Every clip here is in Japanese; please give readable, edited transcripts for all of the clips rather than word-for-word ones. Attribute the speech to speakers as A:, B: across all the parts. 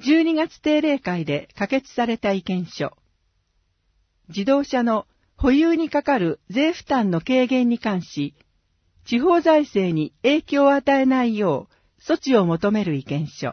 A: 12月定例会で可決された意見書。自動車の保有にかかる税負担の軽減に関し、地方財政に影響を与えないよう措置を求める意見書。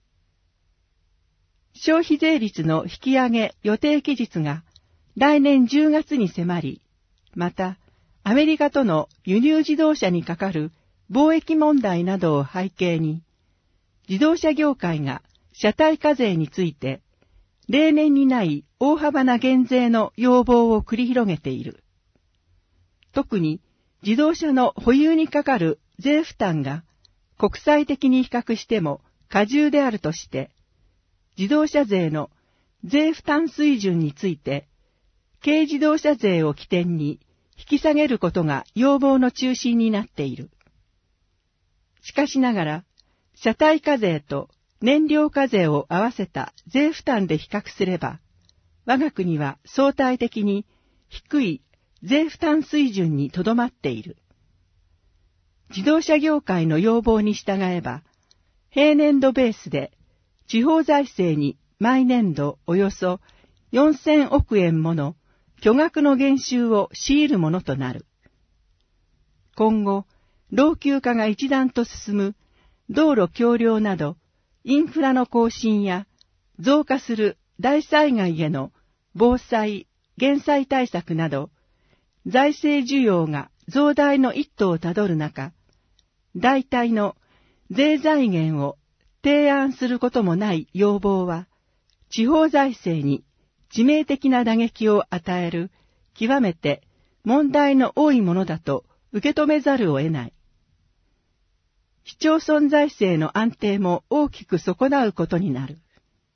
A: 消費税率の引き上げ予定期日が来年10月に迫り、またアメリカとの輸入自動車にかかる貿易問題などを背景に、自動車業界が車体課税について例年にない大幅な減税の要望を繰り広げている。特に自動車の保有にかかる税負担が国際的に比較しても過重であるとして、自動車税の税負担水準について、軽自動車税を起点に引き下げることが要望の中心になっている。しかしながら、車体課税と燃料課税を合わせた税負担で比較すれば、我が国は相対的に低い税負担水準にとどまっている。自動車業界の要望に従えば、平年度ベースで地方財政に毎年度およそ4000億円もの巨額の減収を強いるものとなる。今後、老朽化が一段と進む道路橋梁などインフラの更新や増加する大災害への防災・減災対策など、財政需要が増大の一途をたどる中、代替の税財源を提案することもない要望は、地方財政に致命的な打撃を与える極めて問題の多いものだと受け止めざるを得ない。市町村財政の安定も大きく損なうことになる。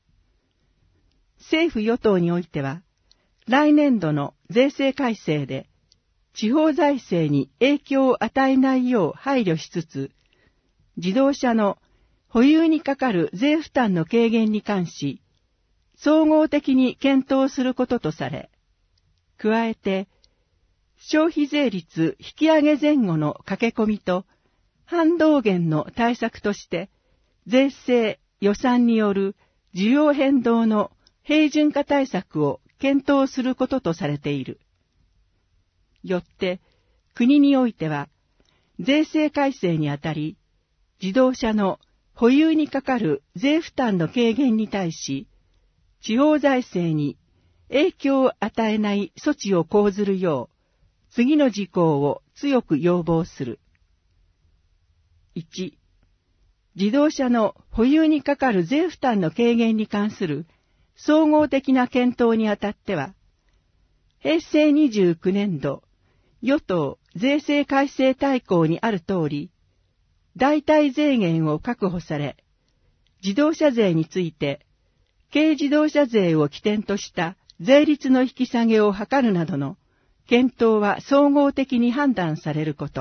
A: 政府与党においては、来年度の税制改正で、地方財政に影響を与えないよう配慮しつつ、自動車の保有にかかる税負担の軽減に関し、総合的に検討することとされ、加えて、消費税率引き上げ前後の駆け込みと、反動減の対策として、税制・予算による需要変動の平準化対策を検討することとされている。よって、国においては、税制改正にあたり、自動車の保有にかかる税負担の軽減に対し、地方財政に影響を与えない措置を講ずるよう、次の事項を強く要望する。1、自動車の保有にかかる税負担の軽減に関する総合的な検討にあたっては、平成29年度、与党税制改正大綱にある通り、代替税源を確保され、自動車税について、軽自動車税を起点とした税率の引き下げを図るなどの検討は総合的に判断されること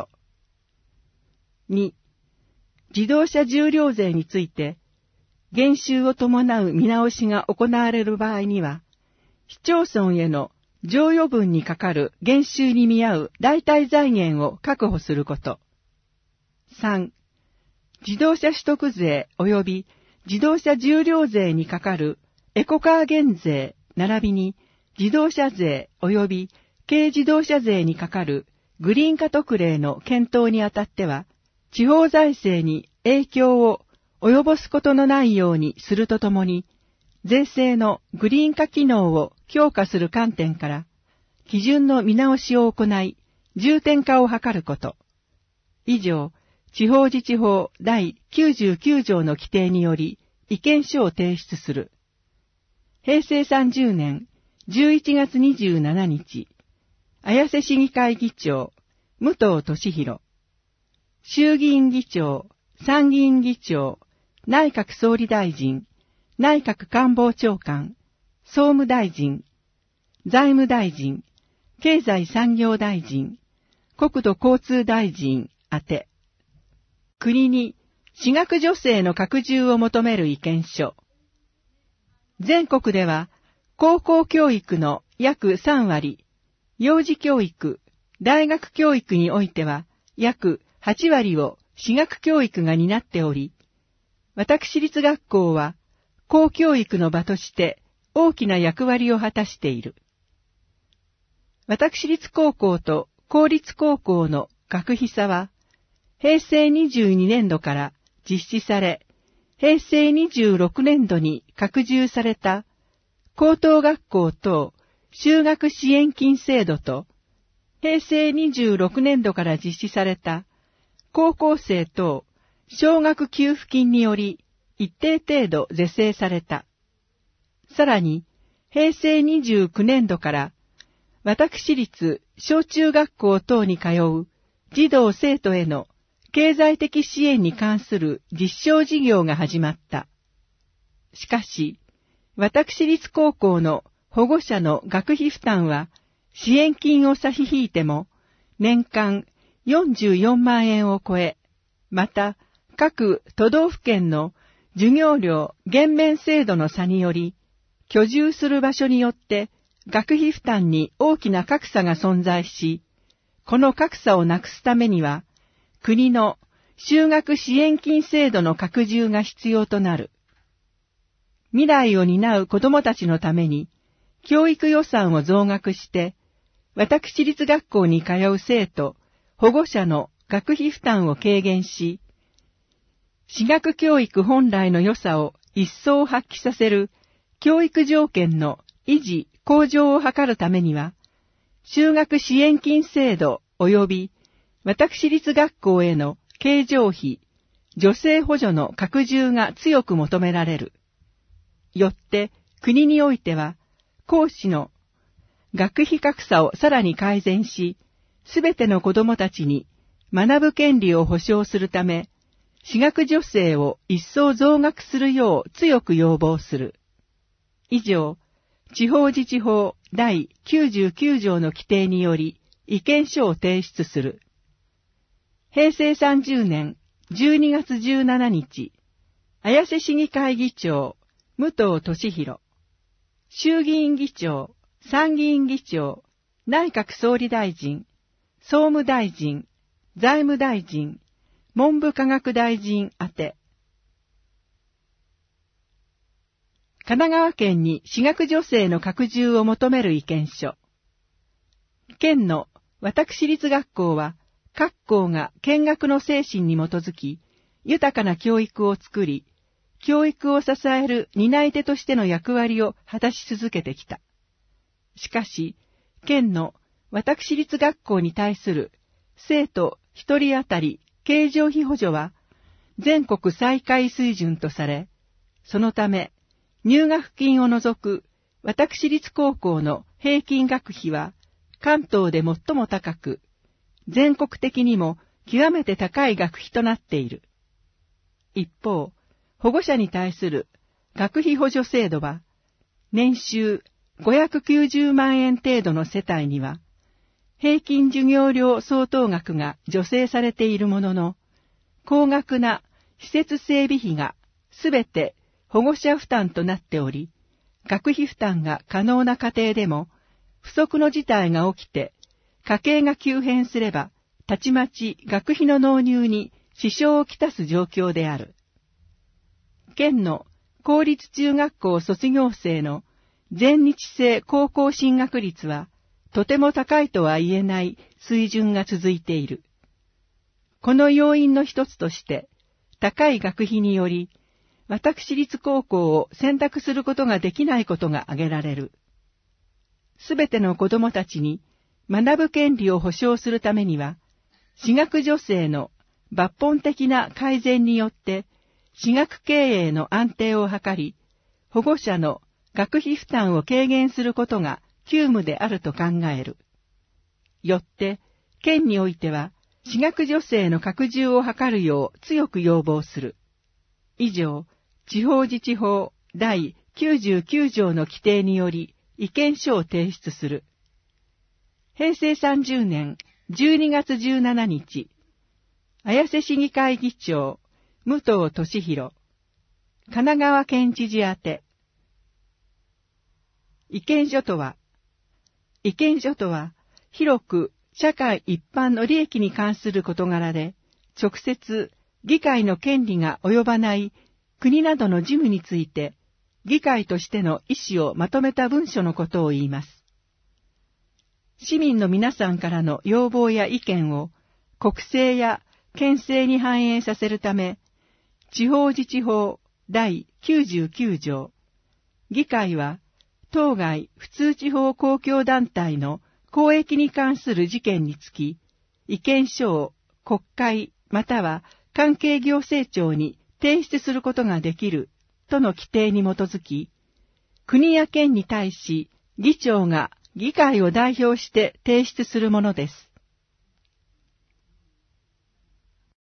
A: 。2、自動車重量税について、減収を伴う見直しが行われる場合には、市町村への剰余分にかかる減収に見合う代替財源を確保すること。3、自動車取得税及び自動車重量税にかかるエコカー減税並びに自動車税及び軽自動車税にかかるグリーン化特例の検討にあたっては、地方財政に影響を及ぼすことのないようにするとともに、税制のグリーン化機能を強化する観点から、基準の見直しを行い、重点化を図ること。以上、地方自治法第99条の規定により、意見書を提出する。平成30年11月27日、綾瀬市議会議長、武藤俊弘。衆議院議長、参議院議長、内閣総理大臣、内閣官房長官、総務大臣、財務大臣、経済産業大臣、国土交通大臣宛て、国に私学助成の拡充を求める意見書。全国では、高校教育の約3割、幼児教育、大学教育においては、約8割を私学教育が担っており、私立学校は公教育の場として大きな役割を果たしている。私立高校と公立高校の学費差は、平成22年度から実施され、平成26年度に拡充された高等学校等修学支援金制度と、平成26年度から実施された高校生等奨学給付金により一定程度是正された。さらに、平成29年度から私立小中学校等に通う児童生徒への経済的支援に関する実証事業が始まった。しかし、私立高校の保護者の学費負担は支援金を差し引いても年間44万円を超え、また各都道府県の授業料減免制度の差により、居住する場所によって学費負担に大きな格差が存在し、この格差をなくすためには、国の就学支援金制度の拡充が必要となる。未来を担う子どもたちのために、教育予算を増額して、私立学校に通う生徒、保護者の学費負担を軽減し、私学教育本来の良さを一層発揮させる教育条件の維持・向上を図るためには、就学支援金制度及び私立学校への経常費、助成補助の拡充が強く求められる。よって国においては、講師の学費格差をさらに改善し、すべての子どもたちに学ぶ権利を保障するため、私学助成を一層増額するよう強く要望する。以上、地方自治法第99条の規定により意見書を提出する。平成30年12月17日、綾瀬市議会議長、武藤俊弘、衆議院議長、参議院議長、内閣総理大臣、総務大臣、財務大臣、文部科学大臣宛て。神奈川県に私学助成の拡充を求める意見書。県の私立学校は、各校が見学の精神に基づき、豊かな教育を作り、教育を支える担い手としての役割を果たし続けてきた。しかし、県の私立学校に対する生徒一人当たり経常費補助は全国最下位水準とされ、そのため入学金を除く私立高校の平均学費は関東で最も高く、全国的にも極めて高い学費となっている。一方、保護者に対する学費補助制度は、年収590万円程度の世帯には、平均授業料相当額が助成されているものの、高額な施設整備費がすべて保護者負担となっており、学費負担が可能な家庭でも、不測の事態が起きて、家計が急変すれば、たちまち学費の納入に支障をきたす状況である。県の公立中学校卒業生の全日制高校進学率は、とても高いとは言えない水準が続いている。この要因の一つとして、高い学費により、私立高校を選択することができないことが挙げられる。すべての子どもたちに学ぶ権利を保障するためには、私学助成の抜本的な改善によって、私学経営の安定を図り、保護者の学費負担を軽減することが急務であると考える。よって、県においては、私学助成の拡充を図るよう強く要望する。以上、地方自治法第99条の規定により意見書を提出する。平成30年12月17日、綾瀬市議会議長、武藤俊弘、神奈川県知事宛て。意見書とは、広く社会一般の利益に関する事柄で、直接議会の権利が及ばない国などの事務について、 議会としての意思をまとめた文書のことを言います。市民の皆さんからの要望や意見を国政や県政に反映させるため、地方自治法第99条、議会は当該普通地方公共団体の公益に関する事件につき、意見書を国会または関係行政庁に提出することができるとの規定に基づき、国や県に対し議長が議会を代表して提出するものです。